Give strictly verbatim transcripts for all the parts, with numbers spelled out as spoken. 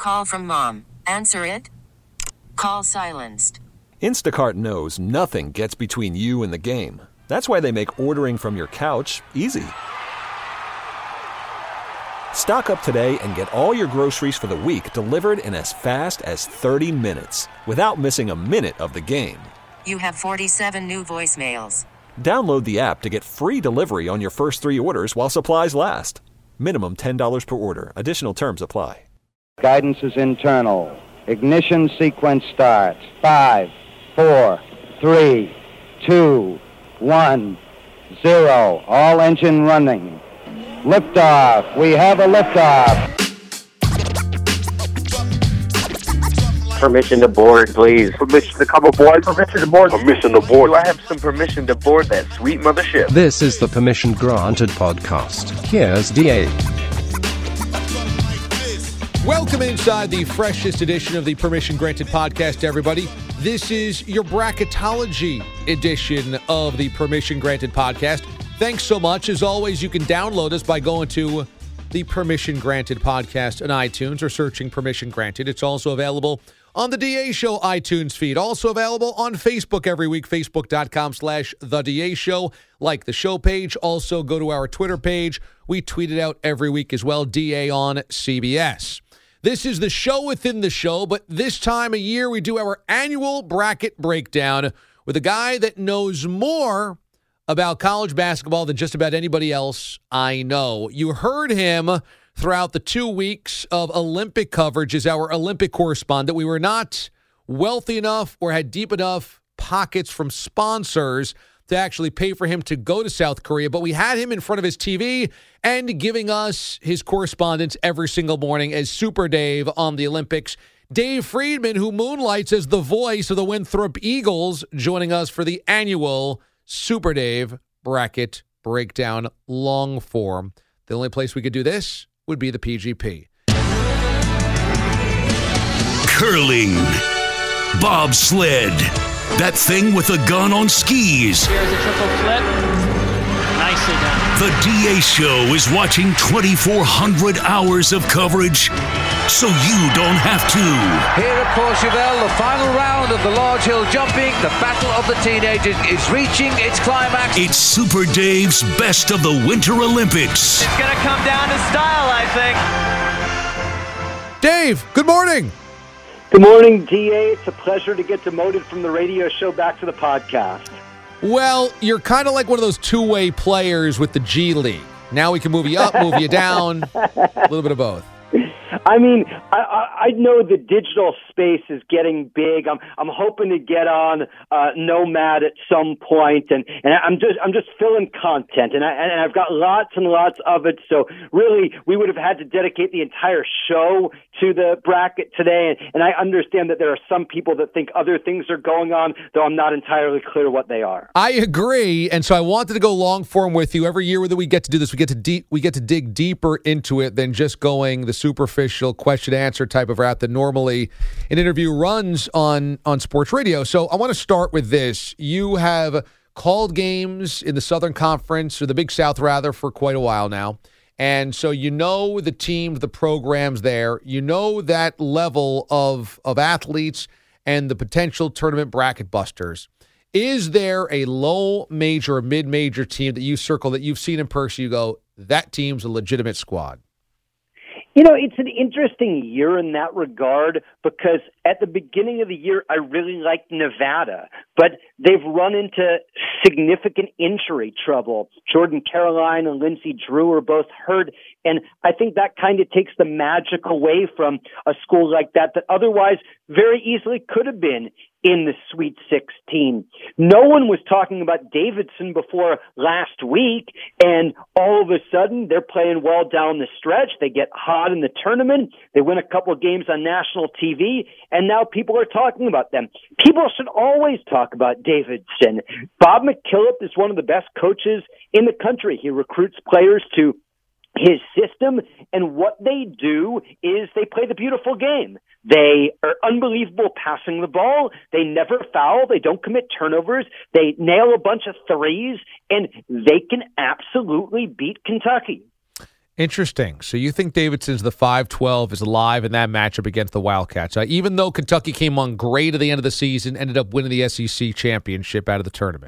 Call from mom. Answer it. Call silenced. Instacart knows nothing gets between you and the game. That's why they make ordering from your couch easy. Stock up today and get all your groceries for the week delivered in as fast as thirty minutes without missing a minute of the game. You have forty-seven new voicemails. Download the app to get free delivery on your first three orders while supplies last. Minimum ten dollars per order. Additional terms apply. Guidance is internal. Ignition sequence starts. Five, four, three, two, one, zero. All engine running. Liftoff. We have a liftoff. Permission to board, please. Permission to come aboard. Permission to board. Permission to board. Do I have some permission to board that sweet mothership? This is the Permission Granted podcast. Here's D A. Welcome inside the freshest edition of the Permission Granted podcast, everybody. This is your bracketology edition of the Permission Granted podcast. Thanks so much. As always, you can download us by going to the Permission Granted podcast on iTunes or searching Permission Granted. It's also available on the D A Show iTunes feed. Also available on Facebook every week, facebook.com slash The DA Show. Like the show page. Also go to our Twitter page. We tweet it out every week as well, D A on C B S. This is the show within the show, but this time of year we do our annual bracket breakdown with a guy that knows more about college basketball than just about anybody else I know. You heard him throughout the two weeks of Olympic coverage as our Olympic correspondent. We were not wealthy enough or had deep enough pockets from sponsors to actually pay for him to go to South Korea, but we had him in front of his T V and giving us his correspondence every single morning as Super Dave on the Olympics. Dave Friedman, who moonlights as the voice of the Winthrop Eagles, joining us for the annual Super Dave bracket breakdown long form. The only place we could do this would be the P G P. Curling. Bobsled. That thing with a gun on skis. Here's a triple flip. Nicely done. The D A Show is watching twenty-four hundred hours of coverage so you don't have to. Here at Courchevel, the final round of the large hill jumping, the battle of the teenagers is reaching its climax. It's Super Dave's Best of the Winter Olympics. It's going to come down to style, I think. Dave, good morning. Good morning, D A. It's a pleasure to get demoted from the radio show back to the podcast. Well, you're kind of like one of those two-way players with the G League. Now we can move you up, move you down, a little bit of both. I mean, I, I, I know the digital space is getting big. I'm I'm hoping to get on uh, Nomad at some point, and, and I'm just I'm just filling content, and I and I've got lots and lots of it. So really, we would have had to dedicate the entire show to the bracket today, and, and I understand that there are some people that think other things are going on, though I'm not entirely clear what they are. I agree, and so I wanted to go long form with you. Every year that we get to do this, we get to deep we get to dig deeper into it than just going the superficial question answer type of route that normally an interview runs on on sports radio. So I want to start with this. You have called games in the Southern Conference, or the Big South rather, for quite a while now. And so you know the teams, the programs there. You know that level of of athletes and the potential tournament bracket busters. Is there a low major or mid-major team that you circle that you've seen in person, you go, that team's a legitimate squad? You know, it's an interesting year in that regard because at the beginning of the year, I really liked Nevada, but they've run into significant injury trouble. Jordan Caroline and Lindsey Drew are both hurt, and I think that kind of takes the magic away from a school like that that otherwise very easily could have been in the Sweet sixteen. No one was talking about Davidson before last week, and all of a sudden they're playing well down the stretch. They get hot in the tournament. They win a couple of games on national T V, and now people are talking about them. People should always talk about Davidson. Bob McKillop is one of the best coaches in the country. He recruits players to his system, and what they do is they play the beautiful game. They are unbelievable passing the ball. They never foul. They don't commit turnovers. They nail a bunch of threes, and they can absolutely beat Kentucky. Interesting. So you think Davidson's the five twelve is alive in that matchup against the Wildcats, uh, even though Kentucky came on great at the end of the season, ended up winning the S E C championship out of the tournament?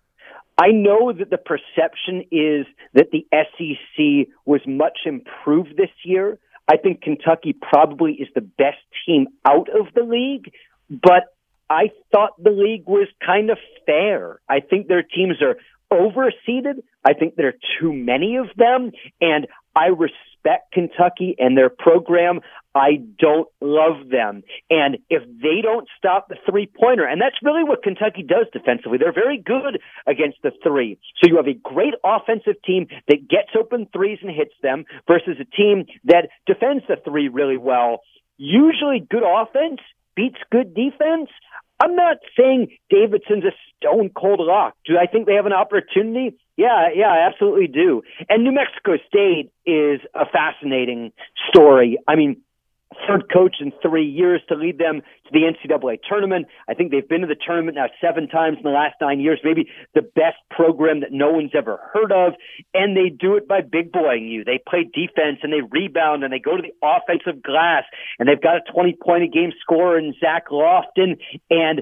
I know that the perception is that the S E C was much improved this year. I think Kentucky probably is the best team out of the league, but I thought the league was kind of fair. I think their teams are overseeded. I think there are too many of them, and I respect Kentucky and their program. I don't love them. And if they don't stop the three-pointer, and that's really what Kentucky does defensively, they're very good against the three. So you have a great offensive team that gets open threes and hits them versus a team that defends the three really well. Usually good offense beats good defense. I'm not saying Davidson's a stone-cold lock. Do I think they have an opportunity? Yeah, yeah, I absolutely do. And New Mexico State is a fascinating story. I mean, third coach in three years to lead them to the N C double A tournament. I think they've been to the tournament now seven times in the last nine years, maybe the best program that no one's ever heard of. And they do it by big boying you. They play defense and they rebound and they go to the offensive glass and they've got a twenty-point-a-game scorer in Zach Lofton. And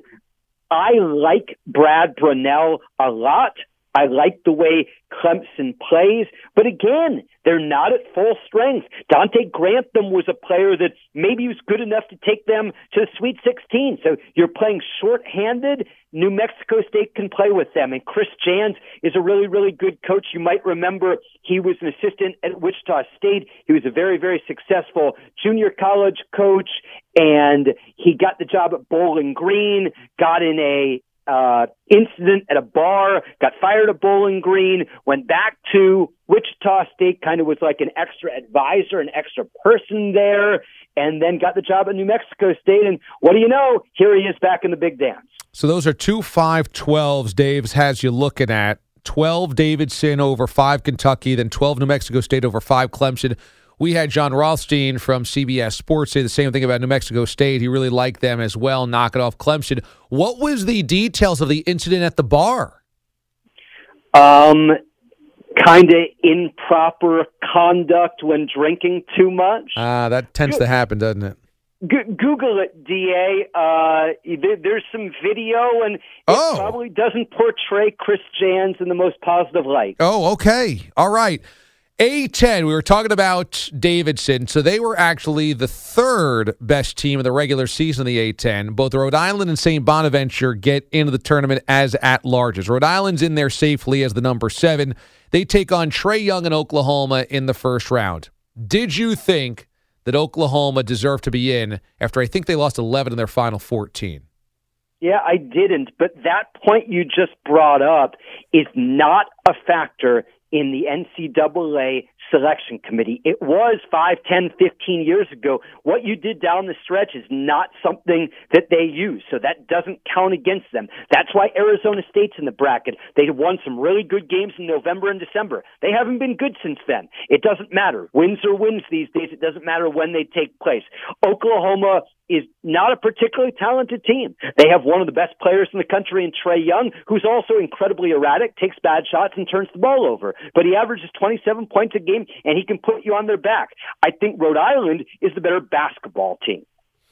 I like Brad Brunell a lot. I like the way Clemson plays, but again, they're not at full strength. Dante Grantham was a player that maybe was good enough to take them to the Sweet sixteen. So you're playing shorthanded. New Mexico State can play with them. And Chris Jans is a really, really good coach. You might remember he was an assistant at Wichita State. He was a very, very successful junior college coach, and he got the job at Bowling Green, got in a Uh, incident at a bar, got fired at Bowling Green, went back to Wichita State, kind of was like an extra advisor, an extra person there, and then got the job at New Mexico State. And what do you know? Here he is back in the big dance. So those are two five twelves Dave's has you looking at. twelve Davidson over five Kentucky, then twelve New Mexico State over five Clemson. We had John Rothstein from C B S Sports say the same thing about New Mexico State. He really liked them as well, knocking off Clemson. What was the details of the incident at the bar? Um, kind of improper conduct when drinking too much. Ah, uh, that tends to happen, doesn't it? G- Google it, D A. Uh, there, there's some video, and it oh. probably doesn't portray Chris Jans in the most positive light. Oh, okay. All right. A ten, we were talking about Davidson. So they were actually the third best team of the regular season of the A ten. Both Rhode Island and Saint Bonaventure get into the tournament as at-larges. Rhode Island's in there safely as the number seven. They take on Trae Young and Oklahoma in the first round. Did you think that Oklahoma deserved to be in after I think they lost eleven in their final fourteen? Yeah, I didn't. But that point you just brought up is not a factor in the N C double A selection committee. It was five, ten, fifteen years ago. What you did down the stretch is not something that they use, so that doesn't count against them. That's why Arizona State's in the bracket. They won some really good games in November and December. They haven't been good since then. It doesn't matter. Wins are wins these days. It doesn't matter when they take place. Oklahoma is not a particularly talented team. They have one of the best players in the country in Trae Young, who's also incredibly erratic, takes bad shots, and turns the ball over. But he averages twenty-seven points a game, and he can put you on their back. I think Rhode Island is the better basketball team.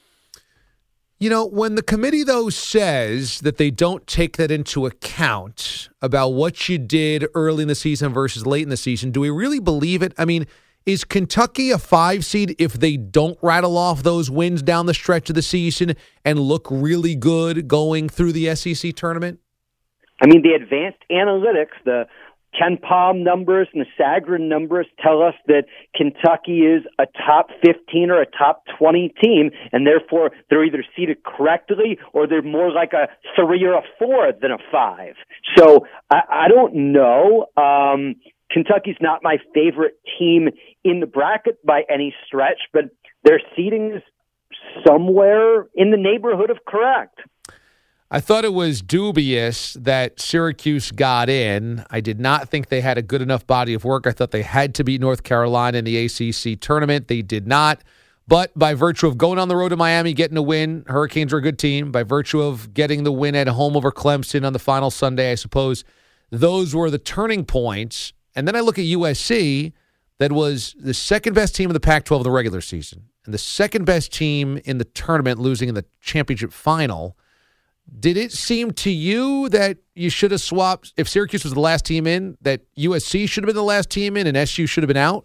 You know, when the committee, though, says that they don't take that into account about what you did early in the season versus late in the season, do we really believe it? I mean, is Kentucky a five seed if they don't rattle off those wins down the stretch of the season and look really good going through the S E C tournament? I mean, the advanced analytics, the Ken Palm numbers and the Sagarin numbers tell us that Kentucky is a top fifteen or a top twenty team, and therefore they're either seeded correctly or they're more like a three or a four than a five. So I, I don't know. Um, Kentucky's not my favorite team in the bracket by any stretch, but their seeding is somewhere in the neighborhood of correct. I thought it was dubious that Syracuse got in. I did not think they had a good enough body of work. I thought they had to beat North Carolina in the A C C tournament. They did not. But by virtue of going on the road to Miami, getting a win, Hurricanes are a good team. By virtue of getting the win at home over Clemson on the final Sunday, I suppose those were the turning points. And then I look at U S C. that was the second best team in the Pac twelve in the regular season and the second best team in the tournament, losing in the championship final. Did it seem to you that you should have swapped, if Syracuse was the last team in, that U S C should have been the last team in and S U should have been out?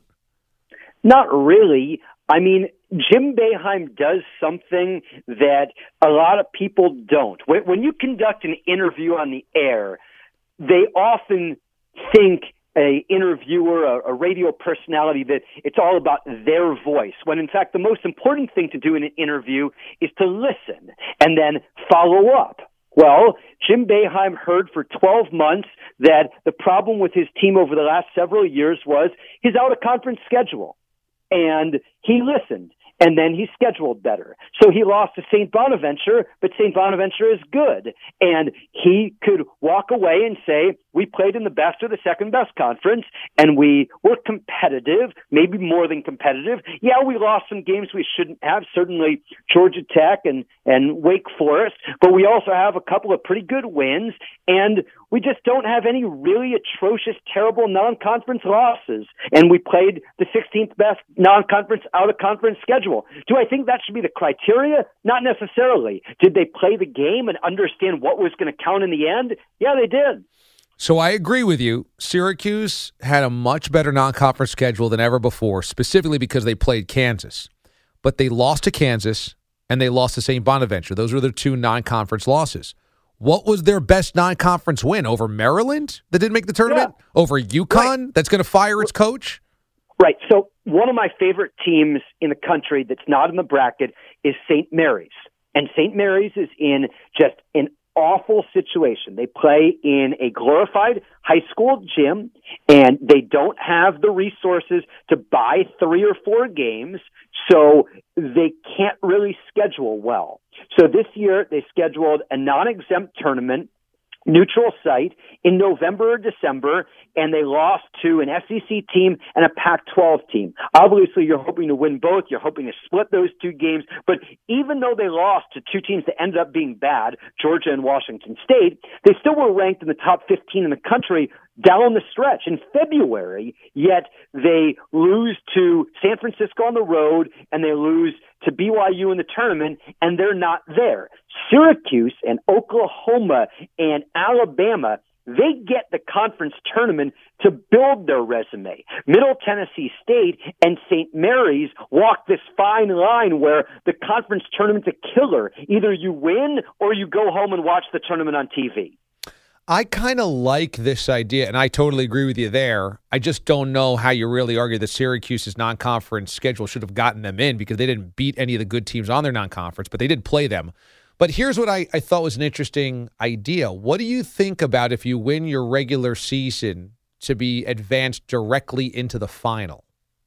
Not really. I mean, Jim Boeheim does something that a lot of people don't. When, when you conduct an interview on the air, they often think a interviewer, a, a radio personality, that it's all about their voice, when in fact the most important thing to do in an interview is to listen and then follow up. Well, Jim Boeheim heard for twelve months that the problem with his team over the last several years was his out-of-conference schedule. And he listened, and then he scheduled better. So he lost to Saint Bonaventure, but Saint Bonaventure is good. And he could walk away and say, we played in the best or the second best conference, and we were competitive, maybe more than competitive. Yeah, we lost some games we shouldn't have, certainly Georgia Tech and, and Wake Forest, but we also have a couple of pretty good wins, and we just don't have any really atrocious, terrible non-conference losses. And we played the sixteenth best non-conference, out-of-conference schedule. Do I think that should be the criteria? Not necessarily. Did they play the game and understand what was going to count in the end? Yeah, they did. So I agree with you. Syracuse had a much better non-conference schedule than ever before, specifically because they played Kansas. But they lost to Kansas, and they lost to Saint Bonaventure. Those were their two non-conference losses. What was their best non-conference win? Over Maryland that didn't make the tournament? Yeah. Over UConn right. that's going to fire its coach? Right. So one of my favorite teams in the country that's not in the bracket is Saint Mary's. And Saint Mary's is in just an awful situation. They play in a glorified high school gym, and they don't have the resources to buy three or four games, so they can't really schedule well. So this year they scheduled a non-exempt tournament, neutral site, in November or December, and they lost to an S E C team and a Pac twelve team. Obviously, you're hoping to win both. You're hoping to split those two games. But even though they lost to two teams that ended up being bad, Georgia and Washington State, they still were ranked in the top fifteen in the country down the stretch in February, yet they lose to San Francisco on the road, and they lose to B Y U in the tournament, and they're not there. Syracuse and Oklahoma and Alabama, they get the conference tournament to build their resume. Middle Tennessee State and Saint Mary's walk this fine line where the conference tournament's a killer. Either you win or you go home and watch the tournament on T V. I kind of like this idea, and I totally agree with you there. I just don't know how you really argue that Syracuse's non-conference schedule should have gotten them in, because they didn't beat any of the good teams on their non-conference, but they did play them. But here's what I, I thought was an interesting idea. What do you think about if you win your regular season to be advanced directly into the final?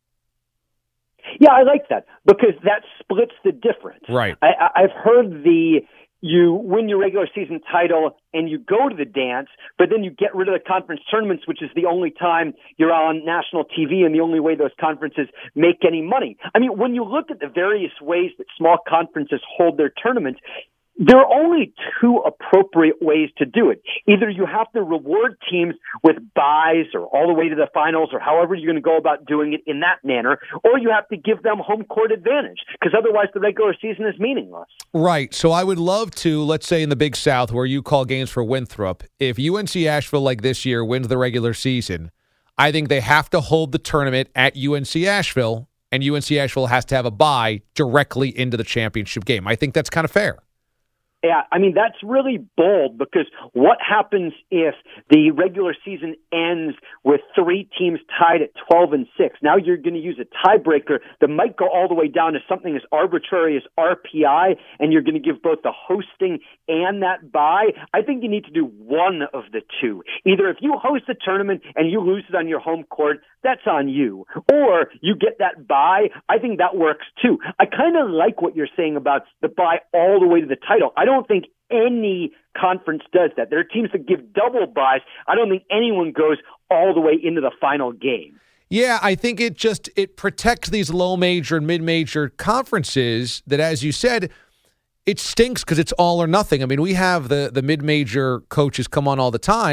Yeah, I like that, because that splits the difference. Right. I, I've heard the... You win your regular season title and you go to the dance, but then you get rid of the conference tournaments, which is the only time you're on national T V and the only way those conferences make any money. I mean, when you look at the various ways that small conferences hold their tournaments, there are only two appropriate ways to do it. Either you have to reward teams with buys or all the way to the finals, or however you're going to go about doing it in that manner, or you have to give them home court advantage, because otherwise the regular season is meaningless. Right. So I would love to, let's say in the Big South where you call games for Winthrop, if U N C Asheville, like this year, wins the regular season, I think they have to hold the tournament at U N C Asheville, and U N C Asheville has to have a bye directly into the championship game. I think that's kind of fair. Yeah, I mean, that's really bold, because what happens if the regular season ends with three teams tied at twelve and six? Now you're going to use a tiebreaker that might go all the way down to something as arbitrary as R P I, and you're going to give both the hosting and that bye. I think you need to do one of the two. Either if you host the tournament and you lose it on your home court, that's on you. Or you get that bye. I think that works too. I kind of like what you're saying about the bye all the way to the title. I don't think any conference does that. There are teams that give double buys. I don't think anyone goes all the way into the final game. Yeah, I think it just it protects these low major and mid major conferences that, as you said, it stinks because it's all or nothing. I mean, we have the the mid major coaches come on all the time,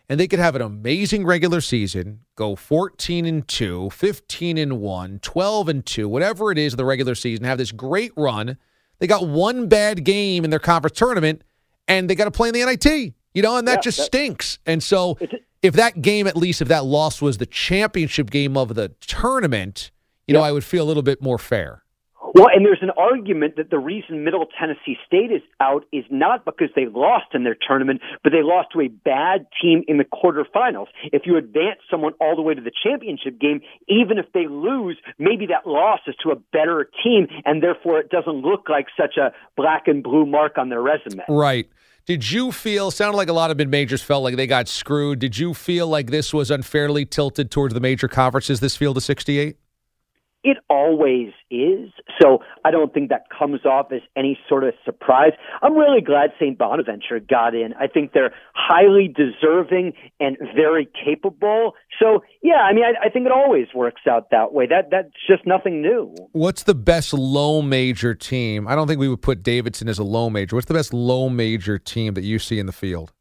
and they could have an amazing regular season, go fourteen and two, fifteen and one, twelve and two, whatever it is in the regular season, have this great run. They got one bad game in their conference tournament, and they got to play in the N I T, you know, and that yeah, just that, stinks. And so if that game, at least if that loss was the championship game of the tournament, you yeah. know, I would feel a little bit more fair. Well, and there's an argument that the reason Middle Tennessee State is out is not because they lost in their tournament, but they lost to a bad team in the quarterfinals. If you advance someone all the way to the championship game, even if they lose, maybe that loss is to a better team, and therefore it doesn't look like such a black and blue mark on their resume. Right. Did you feel, sounded like a lot of mid-majors felt like they got screwed. Did you feel like this was unfairly tilted towards the major conferences, this field of sixty-eight? It always is, so I don't think that comes off as any sort of surprise. I'm really glad Saint Bonaventure got in. I think they're highly deserving and very capable. So, yeah, I mean, I, I think it always works out that way. That That's just nothing new. What's the best low major team? I don't think we would put Davidson as a low major. What's the best low major team that you see in the field?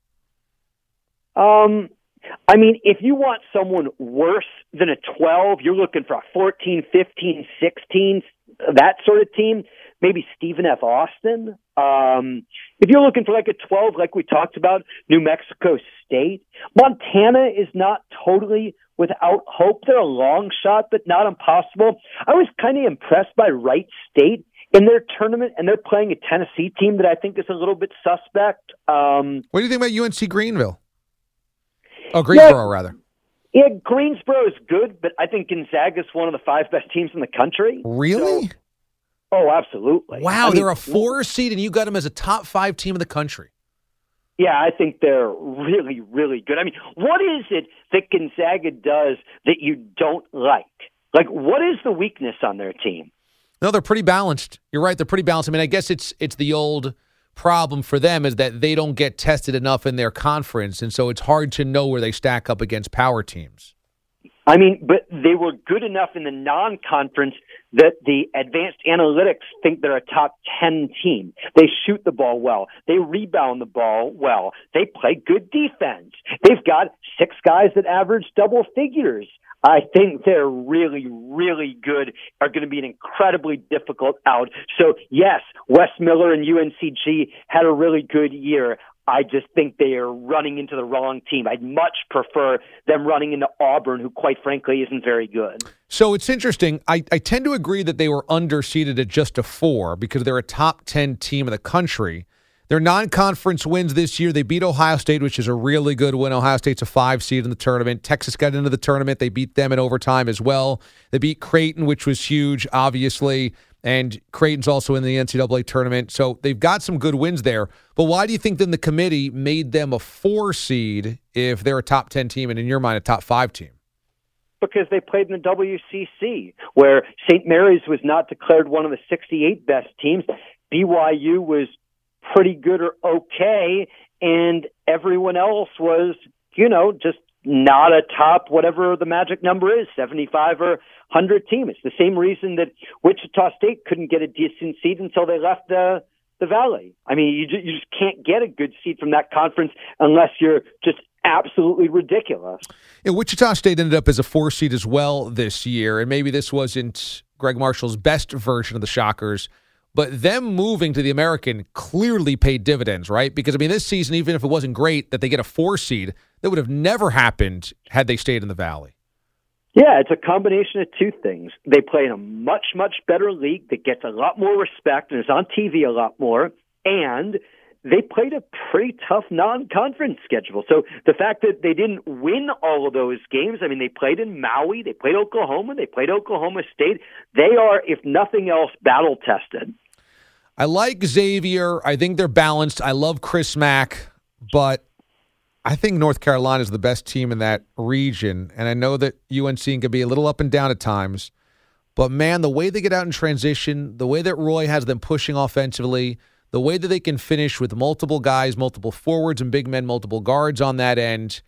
Um... I mean, if you want someone worse than a twelve, you're looking for a fourteen, fifteen, sixteen, that sort of team, maybe Stephen F. Austin. Um, if you're looking for like a twelve, like we talked about, New Mexico State. Montana is not totally without hope. They're a long shot, but not impossible. I was kind of impressed by Wright State in their tournament, and they're playing a Tennessee team that I think is a little bit suspect. Um, what do you think about U N C Greenville? Oh, Greensboro, yeah, rather. Yeah, Greensboro is good, but I think Gonzaga is one of the five best teams in the country. Really? So, oh, absolutely. Wow, I they're mean, a four seed, and you got them as a top five team in the country. Yeah, I think they're really, really good. I mean, what is it that Gonzaga does that you don't like? Like, what is the weakness on their team? No, they're pretty balanced. You're right, they're pretty balanced. I mean, I guess it's it's the old problem for them is that they don't get tested enough in their conference, and so it's hard to know where they stack up against power teams. I mean, but they were good enough in the non-conference that the advanced analytics think they're a top ten team. They shoot the ball well. They rebound the ball well. They play good defense. They've got six guys that average double figures. I think they're really, really good, are going to be an incredibly difficult out. So, yes, Wes Miller and U N C G had a really good year. I just think they are running into the wrong team. I'd much prefer them running into Auburn, who, quite frankly, isn't very good. So it's interesting. I, I tend to agree that they were underseeded at just a four because they're a top ten team in the country. Their non-conference wins this year, they beat Ohio State, which is a really good win. Ohio State's a five seed in the tournament. Texas got into the tournament. They beat them in overtime as well. They beat Creighton, which was huge, obviously, and Creighton's also in the N C double A tournament. So they've got some good wins there. But why do you think then the committee made them a four seed if they're a top ten team and, in your mind, a top five team? Because they played in the W C C, where Saint Mary's was not declared one of the sixty-eight best teams. B Y U was pretty good or okay, and everyone else was, you know, just not a top, whatever the magic number is, seventy-five or one hundred team. It's the same reason that Wichita State couldn't get a decent seed until they left the the Valley. I mean, you just, you just can't get a good seed from that conference unless you're just absolutely ridiculous. Yeah, Wichita State ended up as a four seed as well this year, and maybe this wasn't Greg Marshall's best version of the Shockers, but them moving to the American clearly paid dividends, right? Because, I mean, this season, even if it wasn't great that they get a four seed, that would have never happened had they stayed in the Valley. Yeah, it's a combination of two things. They play in a much, much better league that gets a lot more respect and is on T V a lot more, and they played a pretty tough non-conference schedule. So the fact that they didn't win all of those games, I mean, they played in Maui, they played Oklahoma, they played Oklahoma State. They are, if nothing else, battle-tested. I like Xavier. I think they're balanced. I love Chris Mack, but I think North Carolina is the best team in that region, and I know that U N C can be a little up and down at times, but, man, the way they get out in transition, the way that Roy has them pushing offensively, the way that they can finish with multiple guys, multiple forwards and big men, multiple guards on that end,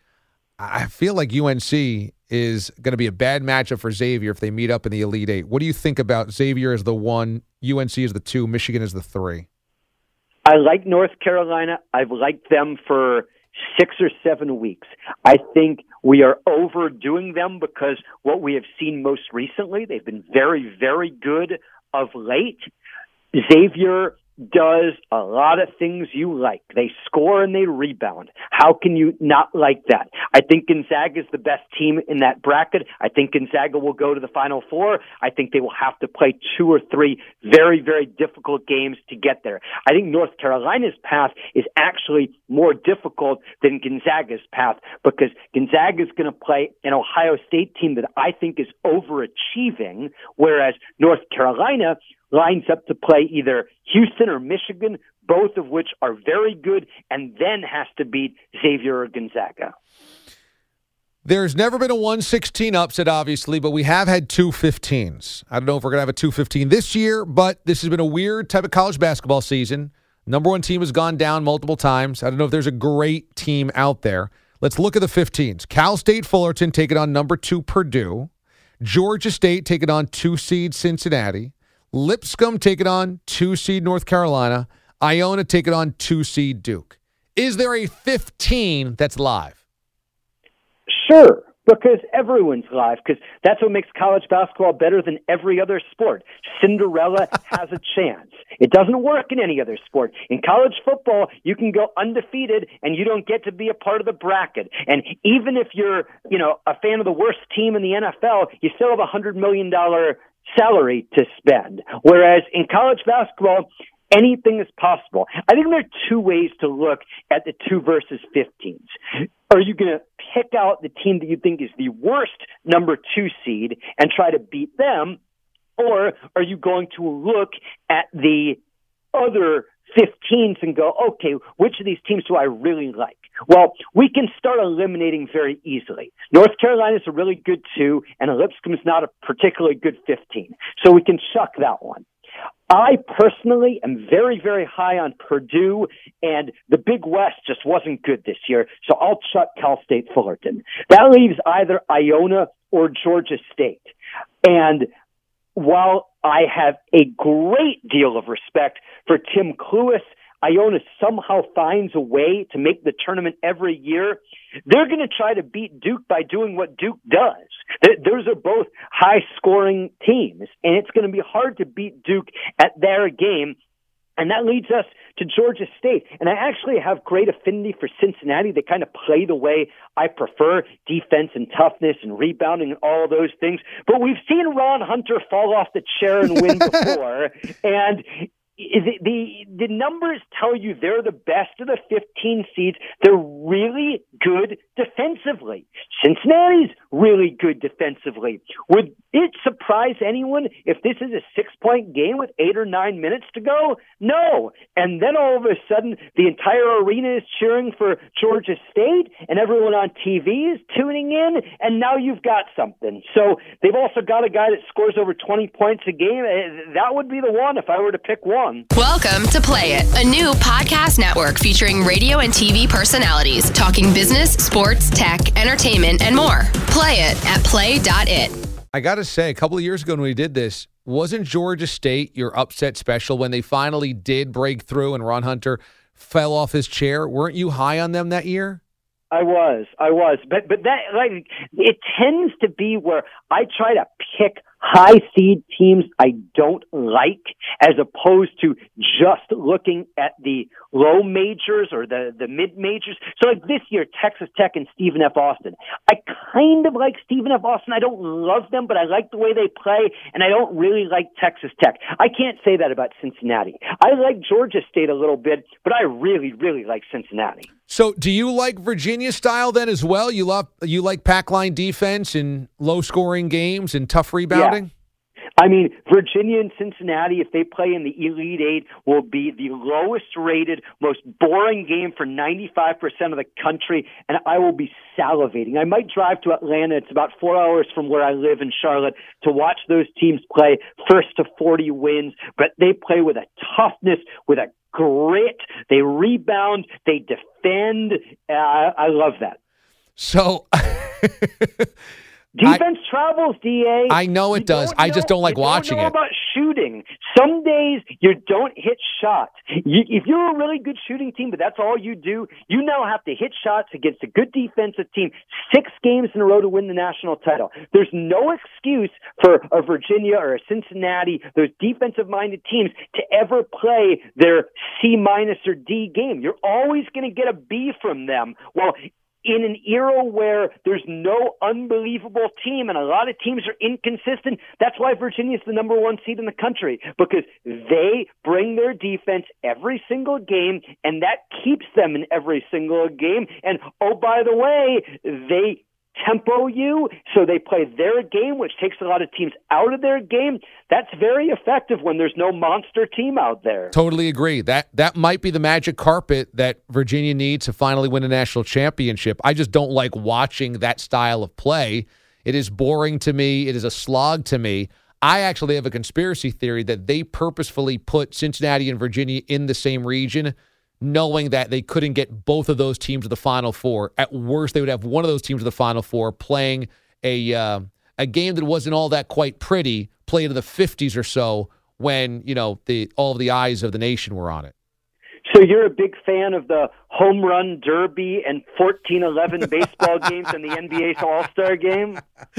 I feel like U N C is going to be a bad matchup for Xavier if they meet up in the Elite Eight. What do you think about Xavier as the one, U N C as the two, Michigan as the three? I like North Carolina. I've liked them for six or seven weeks. I think we are overdoing them because what we have seen most recently, they've been very, very good of late. Xavier does a lot of things you like. They score and they rebound. How can you not like that? I think Gonzaga is the best team in that bracket. I think Gonzaga will go to the Final Four. I think they will have to play two or three very, very difficult games to get there. I think North Carolina's path is actually more difficult than Gonzaga's path because Gonzaga is going to play an Ohio State team that I think is overachieving, whereas North Carolina lines up to play either Houston or Michigan, both of which are very good, and then has to beat Xavier or Gonzaga. There's never been a one sixteen upset, obviously, but we have had two fifteens. I don't know if we're going to have a two fifteen this year, but this has been a weird type of college basketball season. Number one team has gone down multiple times. I don't know if there's a great team out there. Let's look at the fifteens. Cal State Fullerton taking on number two Purdue. Georgia State taking on two seed Cincinnati. Lipscomb taking on two seed North Carolina. Iona taking on two seed Duke. Is there a fifteen that's live? Sure, because everyone's live, because that's what makes college basketball better than every other sport. Cinderella has a chance. It doesn't work in any other sport. In college football, you can go undefeated and you don't get to be a part of the bracket. And even if you're, you know, a fan of the worst team in the N F L, you still have a one hundred million dollars salary to spend. Whereas in college basketball, anything is possible. I think there are two ways to look at the two versus fifteens. Are you going to pick out the team that you think is the worst number two seed and try to beat them? Or are you going to look at the other fifteens and go, okay, which of these teams do I really like? Well, we can start eliminating very easily. North Carolina is a really good two, and Lipscomb is not a particularly good fifteen. So we can chuck that one. I personally am very, very high on Purdue, and the Big West just wasn't good this year, so I'll chuck Cal State Fullerton. That leaves either Iona or Georgia State. And while I have a great deal of respect for Tim Cluess, Iona somehow finds a way to make the tournament every year. They're going to try to beat Duke by doing what Duke does. Those are both high-scoring teams, and it's going to be hard to beat Duke at their game. And that leads us to Georgia State. And I actually have great affinity for Cincinnati. They kind of play the way I prefer, defense and toughness and rebounding and all of those things. But we've seen Ron Hunter fall off the chair and win before. And The, the the numbers tell you they're the best of the fifteen seeds. They're really good defensively. Cincinnati's really good defensively. Would it surprise anyone if this is a six-point game with eight or nine minutes to go? No. And then all of a sudden, the entire arena is cheering for Georgia State, and everyone on T V is tuning in, and now you've got something. So they've also got a guy that scores over twenty points a game. That would be the one if I were to pick one. Welcome to Play It, a new podcast network featuring radio and T V personalities talking business, sports, tech, entertainment, and more. Play it at play dot it. I got to say, a couple of years ago when we did this, wasn't Georgia State your upset special when they finally did break through and Ron Hunter fell off his chair? Weren't you high on them that year? I was, I was, but but that like it tends to be where I try to pick high seed teams I don't like, as opposed to just looking at the low majors or the the mid majors. So like this year, Texas Tech and Stephen F. Austin. I kind of like Stephen F. Austin. I don't love them, but I like the way they play, and I don't really like Texas Tech. I can't say that about Cincinnati. I like Georgia State a little bit, but I really, really like Cincinnati. So do you like Virginia style then as well? You love you like pack line defense and low scoring games and tough rebounding? Yeah. I mean, Virginia and Cincinnati, if they play in the Elite Eight, will be the lowest rated, most boring game for ninety-five percent of the country, and I will be salivating. I might drive to Atlanta. It's about four hours from where I live in Charlotte to watch those teams play first to forty wins, but they play with a toughness, with a grit. They rebound. They defend. Uh, I love that. So Defense I, travels, D A. I know it you does. I just don't like you watching don't know it. About shooting. Some days you don't hit shots. You, if you're a really good shooting team, but that's all you do, you now have to hit shots against a good defensive team six games in a row to win the national title. There's no excuse for a Virginia or a Cincinnati, those defensive-minded teams, to ever play their C minus or D game. You're always going to get a B from them. Well, in an era where there's no unbelievable team and a lot of teams are inconsistent, that's why Virginia is the number one seed in the country, because they bring their defense every single game, and that keeps them in every single game. And, oh, by the way, they tempo you, so they play their game, which takes a lot of teams out of their game. That's very effective when there's no monster team out there. Totally agree. That that might be the magic carpet that Virginia needs to finally win a national championship. I just don't like watching that style of play. It is boring to me. It is a slog to me. I actually have a conspiracy theory that they purposefully put Cincinnati and Virginia in the same region, knowing that they couldn't get both of those teams to the Final Four. At worst, they would have one of those teams to the Final Four playing a uh, a game that wasn't all that quite pretty, played in the fifties or so, when, you know, the all of the eyes of the nation were on it. So you're a big fan of the home run derby and fourteen eleven baseball games in the N B A's All-Star game?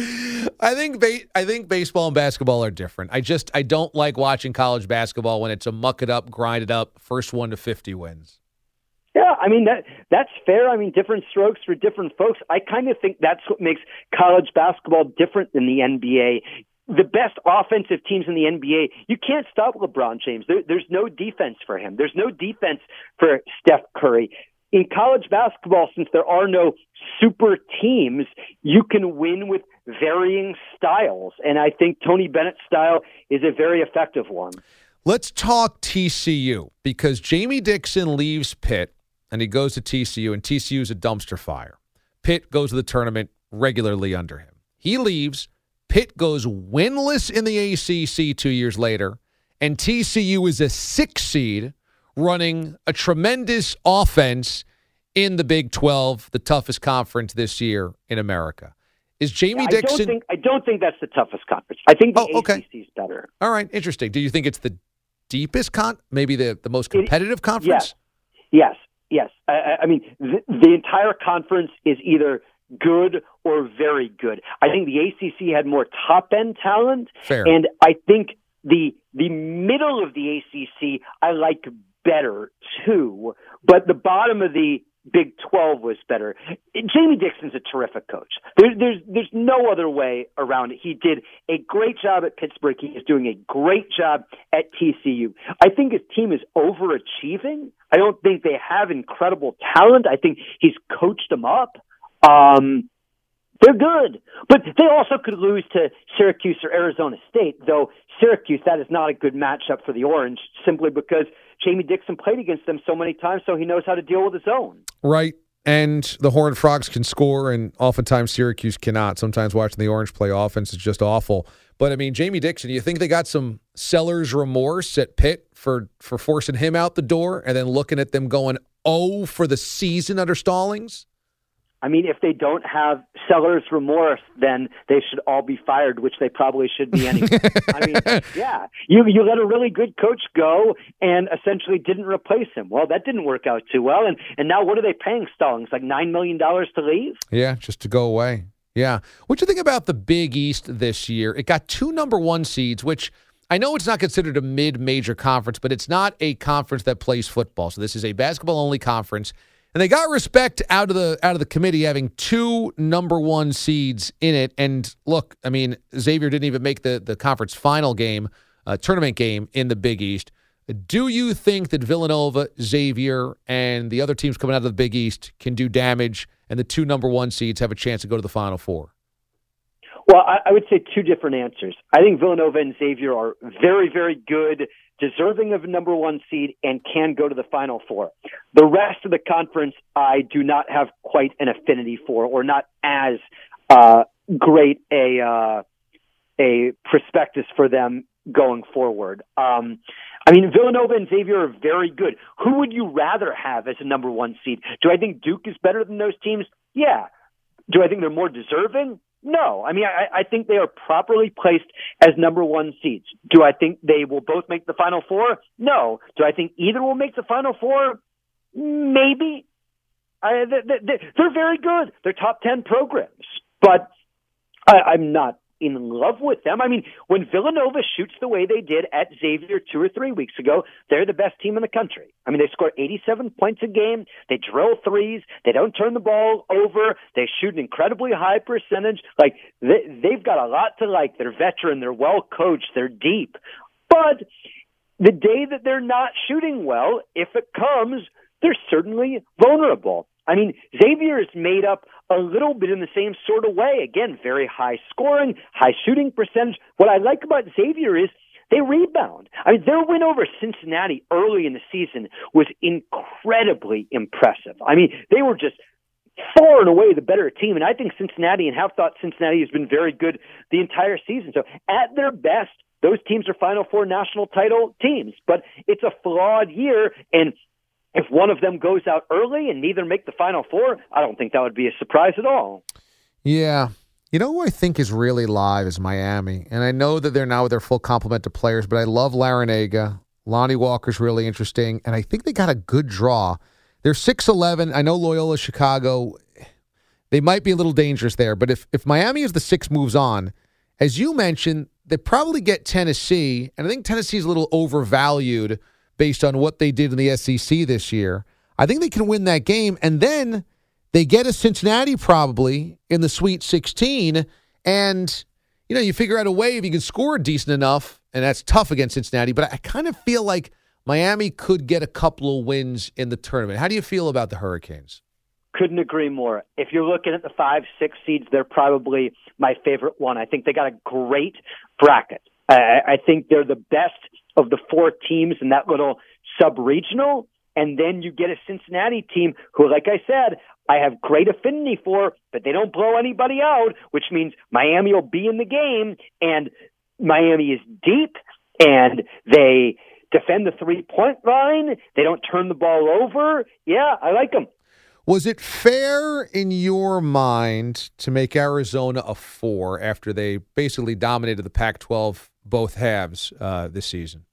I think ba- I think baseball and basketball are different. I just I don't like watching college basketball when it's a muck it up, grind it up, first one to fifty wins. Yeah, I mean, that that's fair. I mean, different strokes for different folks. I kind of think that's what makes college basketball different than the N B A. The best offensive teams in the N B A, you can't stop LeBron James. There, there's no defense for him. There's no defense for Steph Curry. In college basketball, since there are no super teams, you can win with varying styles. And I think Tony Bennett's style is a very effective one. Let's talk T C U, because Jamie Dixon leaves Pitt and he goes to T C U, and T C U is a dumpster fire. Pitt goes to the tournament regularly under him. He leaves. Pitt goes winless in the A C C two years later, and T C U is a six seed running a tremendous offense in the Big twelve, the toughest conference this year in America. Is Jamie yeah, I Dixon... Don't think, I don't think that's the toughest conference. I think the oh, okay. A C C is better. All right, interesting. Do you think it's the deepest, con? maybe the, the most competitive it, conference? Yes, yes. yes. I, I mean, the, the entire conference is either good or very good. I think the A C C had more top-end talent. Fair. And I think the the middle of the A C C I like better, too. But the bottom of the Big twelve was better. Jamie Dixon's a terrific coach. There, there's there's no other way around it. He did a great job at Pittsburgh. He is doing a great job at T C U. I think his team is overachieving. I don't think they have incredible talent. I think he's coached them up. Um, they're good. But they also could lose to Syracuse or Arizona State, though Syracuse, that is not a good matchup for the Orange, simply because Jamie Dixon played against them so many times, so he knows how to deal with his own. Right. And the Horned Frogs can score, and oftentimes Syracuse cannot. Sometimes watching the Orange play offense is just awful. But, I mean, Jamie Dixon, you think they got some seller's remorse at Pitt for, for forcing him out the door and then looking at them going, oh, for the season under Stallings? I mean, if they don't have seller's remorse, then they should all be fired, which they probably should be anyway. I mean, yeah, you you let a really good coach go and essentially didn't replace him. Well, that didn't work out too well. And and now what are they paying Stallings? Like nine million dollars to leave? Yeah, just to go away. Yeah. What do you think about the Big East this year? It got two number one seeds, which I know it's not considered a mid-major conference, but it's not a conference that plays football. So this is a basketball-only conference. And they got respect out of the out of the committee having two number one seeds in it. And look, I mean, Xavier didn't even make the, the conference final game, uh, tournament game in the Big East. Do you think that Villanova, Xavier, and the other teams coming out of the Big East can do damage, and the two number one seeds have a chance to go to the Final Four? Well, I, I would say two different answers. I think Villanova and Xavier are very, very good, deserving of a number one seed, and can go to the Final Four. The rest of the conference, I do not have quite an affinity for, or not as uh, great a uh, a prospectus for them going forward. Um, I mean, Villanova and Xavier are very good. Who would you rather have as a number one seed? Do I think Duke is better than those teams? Yeah. Do I think they're more deserving? No. I mean, I, I think they are properly placed as number one seeds. Do I think they will both make the Final Four? No. Do I think either will make the Final Four? Maybe. I, they, they, they're very good. They're top ten programs. But I, I'm not in love with them. I mean, when Villanova shoots the way they did at Xavier two or three weeks ago, they're the best team in the country. I mean, they score eighty-seven points a game. They drill threes. They don't turn the ball over. They shoot an incredibly high percentage. Like, they, they've got a lot to like. They're veteran. They're well coached. They're deep. But the day that they're not shooting well, if it comes, they're certainly vulnerable. I mean, Xavier is made up a little bit in the same sort of way. Again, very high scoring, high shooting percentage. What I like about Xavier is they rebound. I mean, their win over Cincinnati early in the season was incredibly impressive. I mean, they were just far and away the better team. And I think Cincinnati, and have thought Cincinnati has been very good the entire season. So at their best, those teams are Final Four national title teams. But it's a flawed year, and if one of them goes out early and neither make the Final Four, I don't think that would be a surprise at all. Yeah. You know who I think is really live is Miami. And I know that they're now with their full complement of players, but I love Larinaga. Lonnie Walker's really interesting. And I think they got a good draw. They're six eleven. I know Loyola Chicago, they might be a little dangerous there. But if, if Miami is the six moves on, as you mentioned, they probably get Tennessee. And I think Tennessee is a little overvalued based on what they did in the S E C this year. I think they can win that game, and then they get a Cincinnati probably in the Sweet sixteen, and you know, you figure out a way if you can score decent enough, and that's tough against Cincinnati, but I kind of feel like Miami could get a couple of wins in the tournament. How do you feel about the Hurricanes? Couldn't agree more. If you're looking at the five, six seeds, they're probably my favorite one. I think they got a great bracket. I, I think they're the best of the four teams in that little sub-regional, and then you get a Cincinnati team who, like I said, I have great affinity for, but they don't blow anybody out, which means Miami will be in the game, and Miami is deep, and they defend the three-point line. They don't turn the ball over. Yeah, I like them. Was it fair in your mind to make Arizona a four after they basically dominated the Pac twelve both halves uh, this season?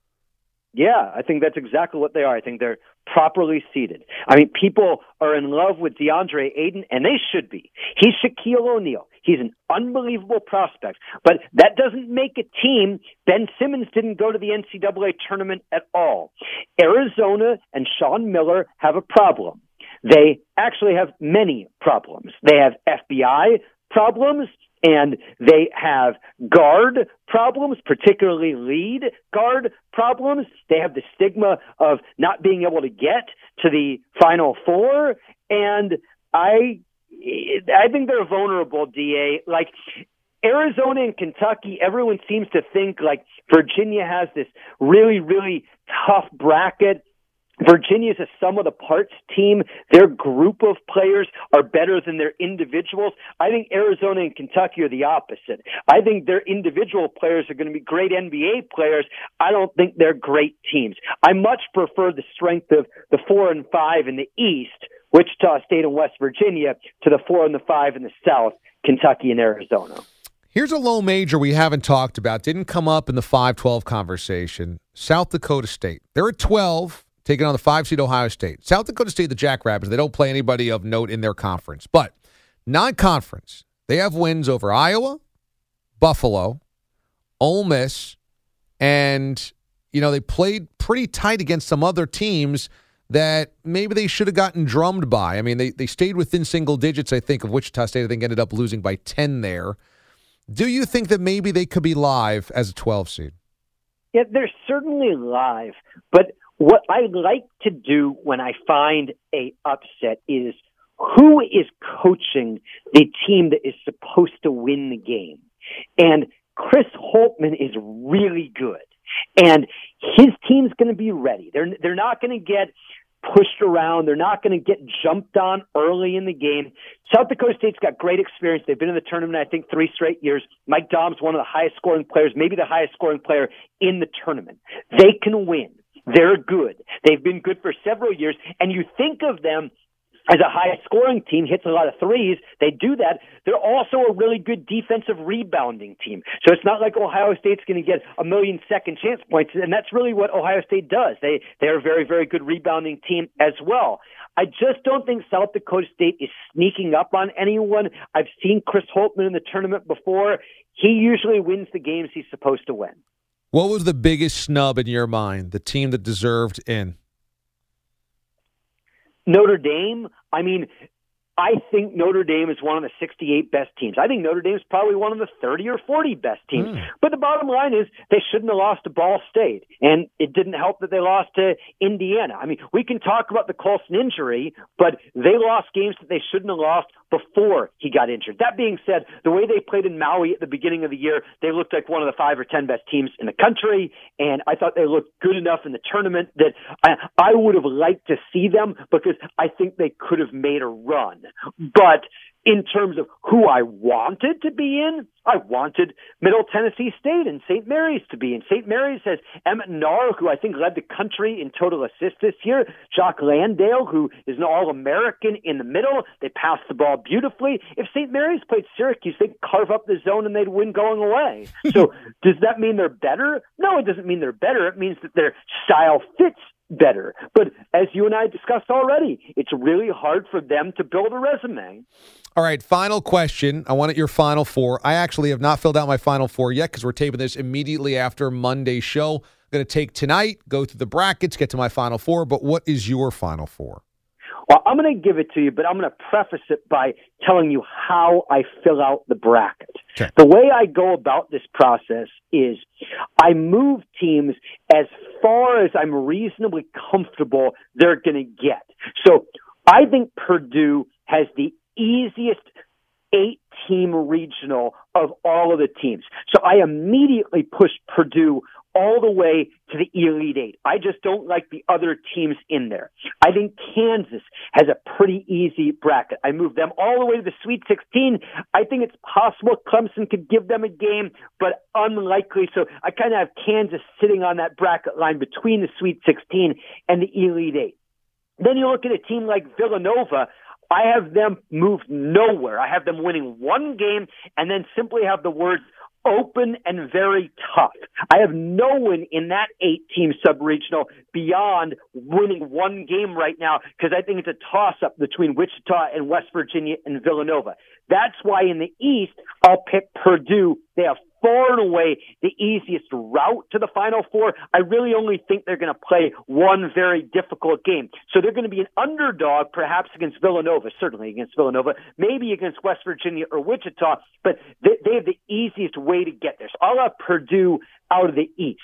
Yeah, I think that's exactly what they are. I think they're properly seated. I mean, people are in love with DeAndre Ayton, and they should be. He's Shaquille O'Neal. He's an unbelievable prospect. But that doesn't make a team. Ben Simmons didn't go to the N C double A tournament at all. Arizona and Sean Miller have a problem. They actually have many problems. They have F B I problems, and they have guard problems, particularly lead guard problems. They have the stigma of not being able to get to the Final Four, and I I think they're vulnerable, D A. Like, Arizona and Kentucky, everyone seems to think like Virginia has this really, really tough bracket. Virginia is a sum of the parts team. Their group of players are better than their individuals. I think Arizona and Kentucky are the opposite. I think their individual players are going to be great N B A players. I don't think they're great teams. I much prefer the strength of the four and five in the East, Wichita State and West Virginia, to the four and the five in the South, Kentucky and Arizona. Here's a low major we haven't talked about. Didn't come up in the five twelve conversation. South Dakota State. They're at twelve. Taking on the five-seed Ohio State. South Dakota State, the Jackrabbits, they don't play anybody of note in their conference. But non-conference, they have wins over Iowa, Buffalo, Ole Miss, and, you know, they played pretty tight against some other teams that maybe they should have gotten drummed by. I mean, they, they stayed within single digits, I think, of Wichita State. I think ended up losing by ten there. Do you think that maybe they could be live as a twelve seed? Yeah, they're certainly live, but what I like to do when I find a upset is who is coaching the team that is supposed to win the game. And Chris Holtmann is really good. And his team's going to be ready. They're they're not going to get pushed around. They're not going to get jumped on early in the game. South Dakota State's got great experience. They've been in the tournament, I think, three straight years. Mike Daum's one of the highest scoring players, maybe the highest scoring player in the tournament. They can win. They're good. They've been good for several years, and you think of them as a high-scoring team, hits a lot of threes. They do that. They're also a really good defensive rebounding team. So it's not like Ohio State's going to get a million second chance points, and that's really what Ohio State does. They, they're a very, very good rebounding team as well. I just don't think South Dakota State is sneaking up on anyone. I've seen Chris Holtmann in the tournament before. He usually wins the games he's supposed to win. What was the biggest snub in your mind, the team that deserved in? Notre Dame, I mean, I think Notre Dame is one of the sixty-eight best teams. I think Notre Dame is probably one of the thirty or forty best teams. Mm. But the bottom line is they shouldn't have lost to Ball State. And it didn't help that they lost to Indiana. I mean, we can talk about the Colson injury, but they lost games that they shouldn't have lost before he got injured. That being said, the way they played in Maui at the beginning of the year, they looked like one of the five or ten best teams in the country, and I thought they looked good enough in the tournament that I, I would have liked to see them because I think they could have made a run. But in terms of who I wanted to be in, I wanted Middle Tennessee State and Saint Mary's to be in. Saint Mary's has Emmett Narr, who I think led the country in total assists this year. Jock Landale, who is an All-American in the middle. They pass the ball beautifully. If Saint Mary's played Syracuse, they'd carve up the zone and they'd win going away. So does that mean they're better? No, it doesn't mean they're better. It means that their style fits better. But as you and I discussed already, it's really hard for them to build a resume. All right, final question. I want your final four. I actually have not filled out my final four yet because we're taping this immediately after Monday's show. I'm going to take tonight, go through the brackets, get to my final four. But what is your final four? Well, I'm going to give it to you, but I'm going to preface it by telling you how I fill out the bracket. Okay. The way I go about this process is I move teams as far as I'm reasonably comfortable they're going to get. So I think Purdue has the easiest eight-team regional of all of the teams. So I immediately push Purdue all the way to the Elite Eight. I just don't like the other teams in there. I think Kansas has a pretty easy bracket. I move them all the way to the Sweet sixteen. I think it's possible Clemson could give them a game, but unlikely. So I kind of have Kansas sitting on that bracket line between the Sweet sixteen and the Elite Eight. Then you look at a team like Villanova. I have them moved nowhere. I have them winning one game and then simply have the words open and very tough. I have no one in that eight-team sub-regional beyond winning one game right now because I think it's a toss-up between Wichita and West Virginia and Villanova. That's why in the East, I'll pick Purdue. They have far and away the easiest route to the Final Four. I really only think they're going to play one very difficult game. So they're going to be an underdog, perhaps against Villanova, certainly against Villanova, maybe against West Virginia or Wichita, but they, they have the easiest way to get there. So I'll have Purdue out of the East.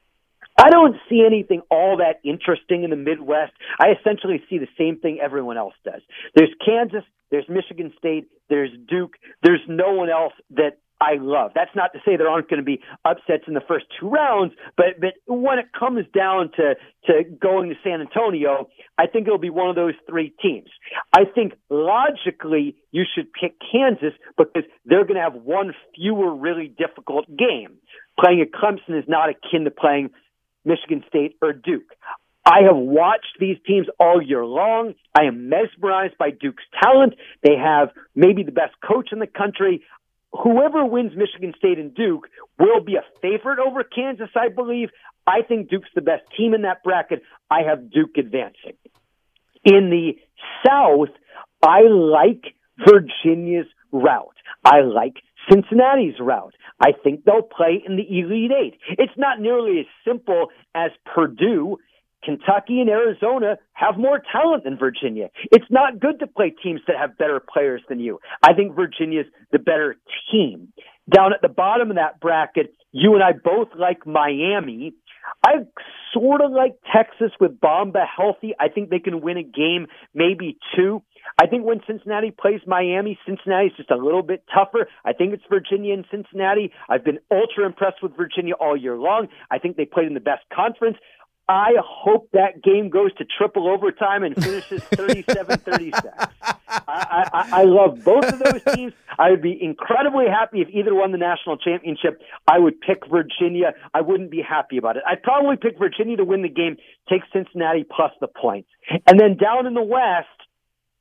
I don't see anything all that interesting in the Midwest. I essentially see the same thing everyone else does. There's Kansas, there's Michigan State, there's Duke, there's no one else that I love. That's not to say there aren't going to be upsets in the first two rounds, but but when it comes down to, to going to San Antonio, I think it'll be one of those three teams. I think logically you should pick Kansas because they're going to have one fewer really difficult game. Playing at Clemson is not akin to playing Michigan State or Duke. I have watched these teams all year long. I am mesmerized by Duke's talent. They have maybe the best coach in the country. Whoever wins Michigan State and Duke will be a favorite over Kansas, I believe. I think Duke's the best team in that bracket. I have Duke advancing. In the South, I like Virginia's route. I like Cincinnati's route. I think they'll play in the Elite Eight. It's not nearly as simple as Purdue. Kentucky and Arizona have more talent than Virginia. It's not good to play teams that have better players than you. I think Virginia's the better team. Down at the bottom of that bracket, you and I both like Miami. I sort of like Texas with Bamba healthy. I think they can win a game, maybe two. I think when Cincinnati plays Miami, Cincinnati's just a little bit tougher. I think it's Virginia and Cincinnati. I've been ultra impressed with Virginia all year long. I think they played in the best conference. I hope that game goes to triple overtime and finishes thirty-seven thirty-six. I, I, I love both of those teams. I would be incredibly happy if either won the national championship. I would pick Virginia. I wouldn't be happy about it. I'd probably pick Virginia to win the game, take Cincinnati plus the points. And then down in the West,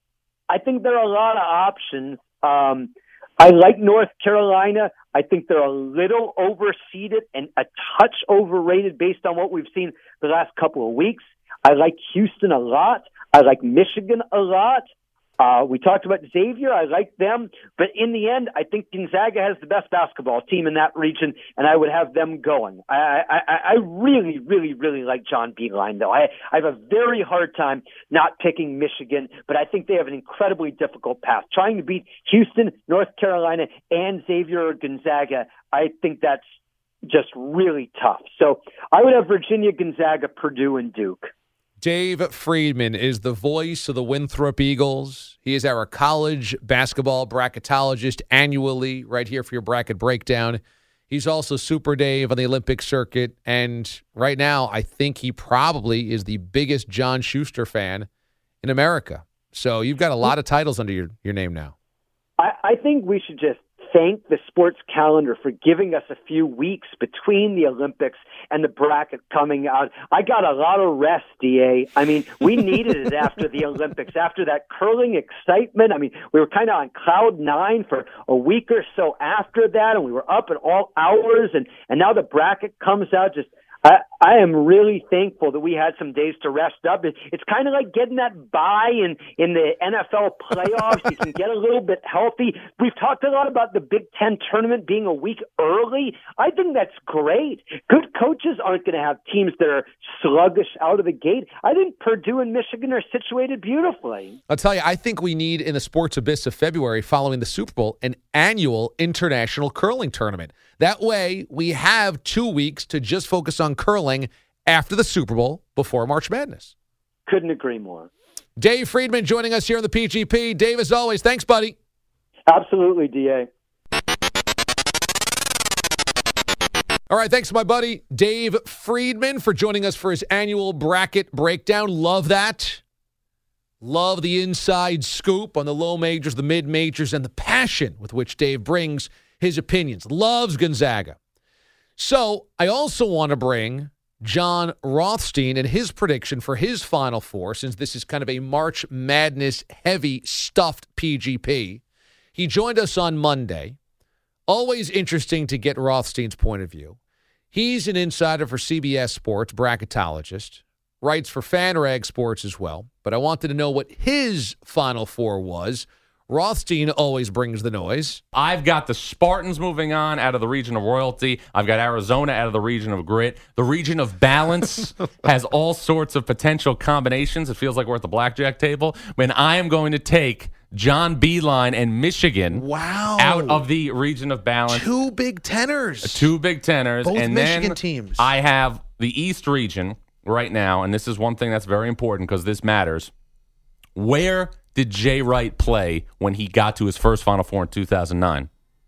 I think there are a lot of options. Um, I like North Carolina. I think they're a little overseeded and a touch overrated based on what we've seen the last couple of weeks. I like Houston a lot. I like Michigan a lot. Uh, we talked about Xavier. I like them. But in the end, I think Gonzaga has the best basketball team in that region, and I would have them going. I, I, I really, really, really like John Beilein, though. I, I have a very hard time not picking Michigan, but I think they have an incredibly difficult path. Trying to beat Houston, North Carolina, and Xavier or Gonzaga, I think that's just really tough. So I would have Virginia, Gonzaga, Purdue, and Duke. Dave Friedman is the voice of the Winthrop Eagles. He is our college basketball bracketologist annually right here for your bracket breakdown. He's also Super Dave on the Olympic circuit. And right now, I think he probably is the biggest John Schuster fan in America. So you've got a lot of titles under your, your name now. I, I think we should just thank the sports calendar for giving us a few weeks between the Olympics and the bracket coming out. I got a lot of rest, D A. I mean, we needed it after the Olympics, after that curling excitement. I mean, we were kind of on cloud nine for a week or so after that, and we were up at all hours, and, and now the bracket comes out. Just I, I am really thankful that we had some days to rest up. It, it's kind of like getting that bye in, in the N F L playoffs. You can get a little bit healthy. We've talked a lot about the Big Ten tournament being a week early. I think that's great. Good coaches aren't going to have teams that are sluggish out of the gate. I think Purdue and Michigan are situated beautifully. I'll tell you, I think we need in the sports abyss of February following the Super Bowl an annual international curling tournament. That way we have two weeks to just focus on curling after the Super Bowl before March Madness. Couldn't agree more. Dave Friedman joining us here on the P G P. Dave, as always, thanks, buddy. Absolutely, D A. All right, thanks to my buddy Dave Friedman for joining us for his annual bracket breakdown. Love that. Love the inside scoop on the low majors, the mid majors, and the passion with which Dave brings his opinions. Loves Gonzaga. So I also want to bring John Rothstein and his prediction for his Final Four, since this is kind of a March Madness heavy stuffed P G P. He joined us on Monday. Always interesting to get Rothstein's point of view. He's an insider for C B S Sports, bracketologist, writes for FanRag Sports as well. But I wanted to know what his Final Four was. Rothstein always brings the noise. I've got the Spartans moving on out of the region of royalty. I've got Arizona out of the region of grit. The region of balance has all sorts of potential combinations. It feels like we're at the blackjack table. When I am going to take John Beilein and Michigan wow. out of the region of balance. Two Big Teners. Two Big Teners. Both and Michigan then teams. I have the East region right now, and this is one thing that's very important because this matters. Where did Jay Wright play when he got to his first Final Four in two thousand nine?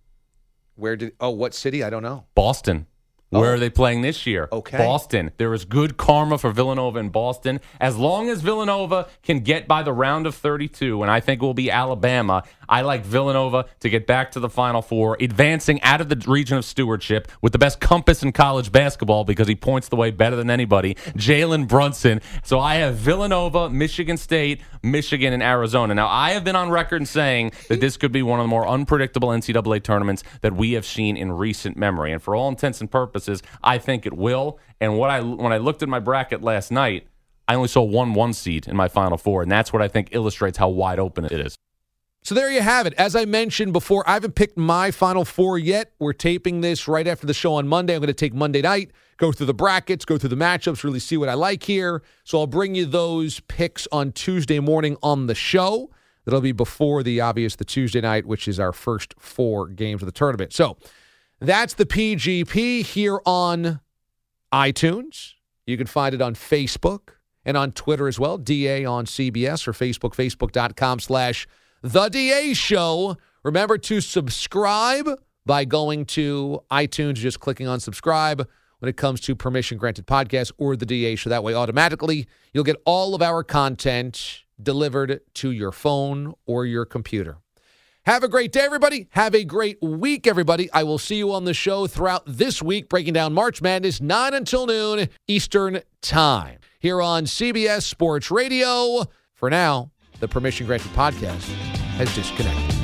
Where did, oh, what city? I don't know. Boston. Oh. Where are they playing this year? Okay. Boston. There is good karma for Villanova in Boston. As long as Villanova can get by the round of thirty-two, and I think it will be Alabama, I like Villanova to get back to the Final Four, advancing out of the region of stewardship with the best compass in college basketball because he points the way better than anybody, Jalen Brunson. So I have Villanova, Michigan State, Michigan, and Arizona. Now, I have been on record saying that this could be one of the more unpredictable N C double A tournaments that we have seen in recent memory. And for all intents and purposes, I think it will. And what I when I looked at my bracket last night, I only saw one one seed in my Final Four, and that's what I think illustrates how wide open it is. So there you have it. As I mentioned before, I haven't picked my Final Four yet. We're taping this right after the show on Monday. I'm going to take Monday night, go through the brackets, go through the matchups, really see what I like here. So I'll bring you those picks on Tuesday morning on the show. That'll be before the obvious, the Tuesday night, which is our first four games of the tournament. So that's the P G P here on iTunes. You can find it on Facebook and on Twitter as well. D A on C B S or Facebook, facebook.com slash The D A Show. Remember to subscribe by going to iTunes, just clicking on subscribe when it comes to Permission Granted Podcast or The D A Show. That way, automatically, you'll get all of our content delivered to your phone or your computer. Have a great day, everybody. Have a great week, everybody. I will see you on the show throughout this week, breaking down March Madness, nine until noon Eastern Time, here on C B S Sports Radio. For now, the Permission Granted podcast has disconnected.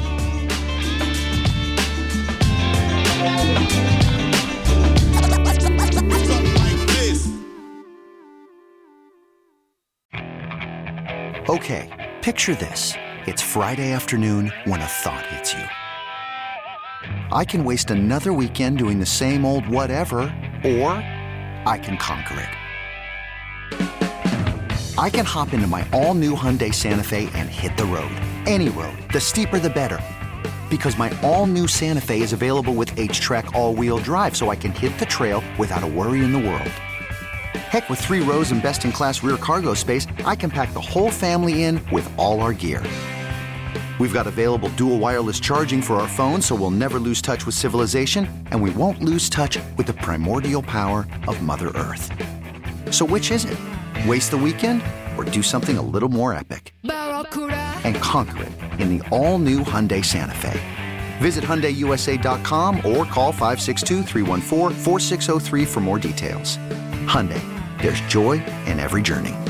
Okay, picture this. It's Friday afternoon when a thought hits you. I can waste another weekend doing the same old whatever, or I can conquer it. I can hop into my all-new Hyundai Santa Fe and hit the road. Any road. The steeper, the better. Because my all-new Santa Fe is available with H-Track all-wheel drive, so I can hit the trail without a worry in the world. Heck, with three rows and best-in-class rear cargo space, I can pack the whole family in with all our gear. We've got available dual wireless charging for our phones, so we'll never lose touch with civilization, and we won't lose touch with the primordial power of Mother Earth. So which is it? Waste the weekend or do something a little more epic? And conquer it in the all-new Hyundai Santa Fe. Visit Hyundai U S A dot com or call five six two, three one four, four six zero three for more details. Hyundai, there's joy in every journey.